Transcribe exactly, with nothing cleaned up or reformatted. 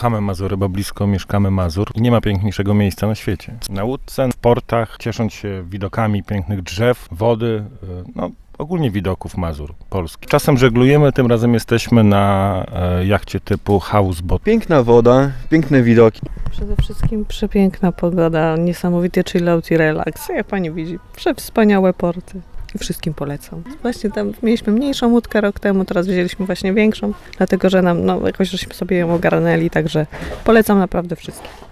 kochamy Mazury, bo blisko mieszkamy Mazur i nie ma piękniejszego miejsca na świecie. Na łódce, w portach, ciesząc się widokami pięknych drzew, wody, no ogólnie widoków Mazur, Polski. Czasem żeglujemy, tym razem jesteśmy na e, jachcie typu houseboat. Piękna woda, piękne widoki. Przede wszystkim przepiękna pogoda, niesamowity chillout i relaks. Jak pani widzi, przewspaniałe porty. I wszystkim polecam. Właśnie tam mieliśmy mniejszą łódkę rok temu, teraz wzięliśmy właśnie większą, dlatego że nam, no jakoś żeśmy sobie ją ogarnęli, także polecam naprawdę wszystkim.